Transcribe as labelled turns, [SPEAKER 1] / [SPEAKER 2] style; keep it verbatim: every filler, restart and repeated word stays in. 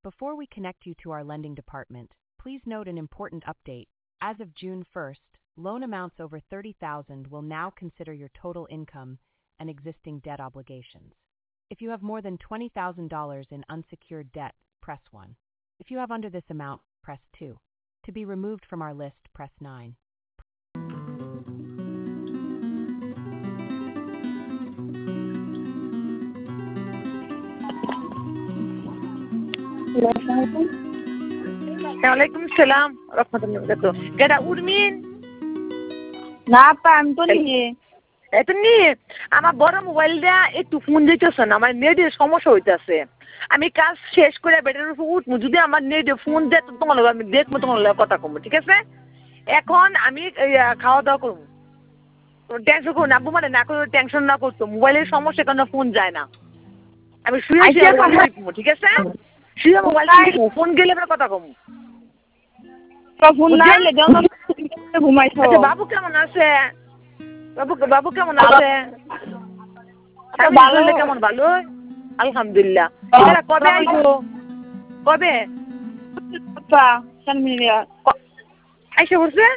[SPEAKER 1] Before we connect you to our lending department, please note an important update. As of June first, loan amounts over thirty thousand dollars will now consider your total income and existing debt obligations. If you have more than twenty thousand dollars in unsecured debt, press one. If you have under this amount, press two. To be removed from our list, press nine.
[SPEAKER 2] ওয়ালাইকুম সালাম রহমতুল্লাহ বারাকাতুহু কেডা উর্মিন
[SPEAKER 3] না আপা আমি তো নিয়ে
[SPEAKER 2] এত নিয়ে আমার বড় মোবাইল দিয়া একটু ফোন দিতেছে না আমার নেটের সমস্যা হইতাছে আমি কাজ শেষ করে বেটার উপর উঠবো যদি আমার নেটে ফোন দেয় তো তোমার লগে আমি দেখবো তোমার লগে কথা কমবো ঠিক আছে এখন আমি খাওয়া দাওয়া করবো টেনশন করো না আব্বু মানে না করে টেনশন না করতো মোবাইলের সমস্যা কারণে ফোন যায় না আমি শুয়ে শুয়ে ঠিক আছে শুয়ে মোবাইল ফোন গেলে আমরা কথা কমবো
[SPEAKER 3] ফোন না এলে ঘুমাইছো
[SPEAKER 2] বাবু কেমন আছে বাবু বাবু কেমন আছে ভালো কেমন ভালো আলহামদুলিল্লাহ কবে আইছো কবে
[SPEAKER 3] আইসা পড়ছে